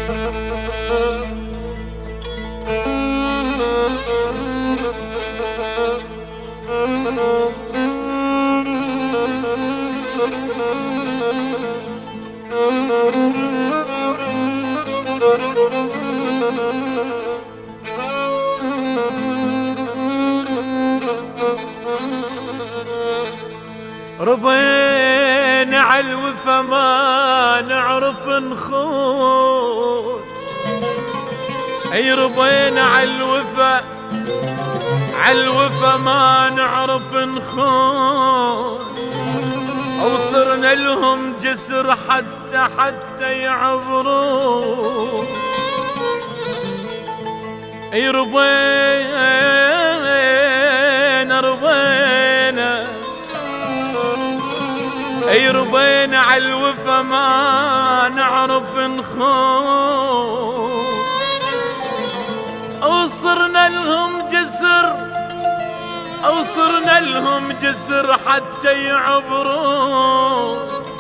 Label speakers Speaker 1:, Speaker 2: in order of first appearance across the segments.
Speaker 1: ربينا عالوفا ما نعرف نخون، اي ربينا عالوفا ما نعرف نخون، وصرنا لهم جسر حتى يعبرون. اي ربينا عالوفا ما نعرف نخون، وصرنا لهم جسر حتى يعبرون.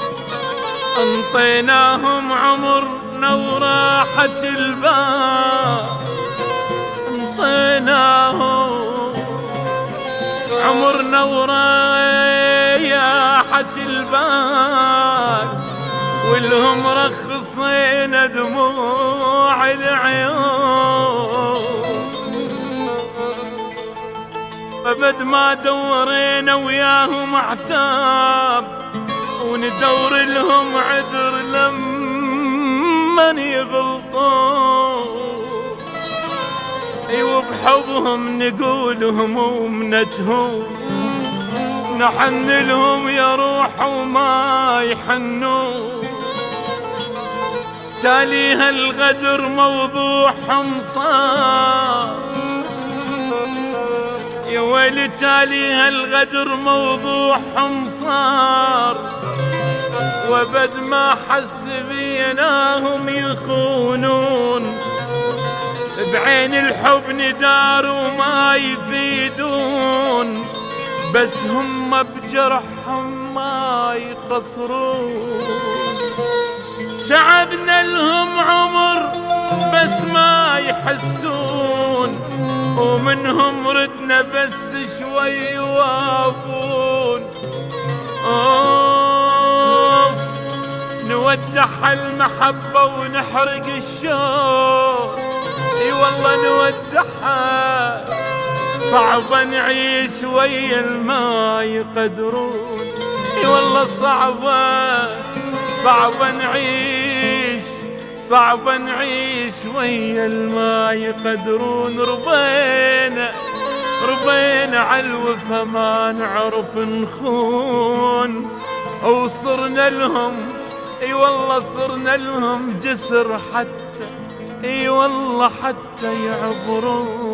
Speaker 1: انطيناهم عمرنا وراحة البال، انطيناهم عمرنا وراحة البال، والهم رخصينا دموع العيون. أبد ما دورينا وياهم عتاب، وندور لهم عذر لمن يغلطون. وبحبهم نقول همومنتهم، نحن لهم يا روح وما يحنون. تاليها الغدر موضوعهم صار، يا ويلي تاليها الغدر موضوعهم صار. وبد ما حس بيناهم يخونون، بعين الحب ندار وما يفيدون، بس هم بجرحهم ما يقصرون. تعبنا لهم عمر بس ما يحسون، ومنهم ردنا بس شوي يوافون. نودع المحبة ونحرق الشوق، اي والله نودعها. صعبة نعيش ويا الما يقدرون، اي والله صعبة نعيش ويا الما يقدرون. ربينا عالوفا ما نعرف نخون، وصرنا لهم اي والله صرنا لهم جسر حتى اي والله حتى يعبرون.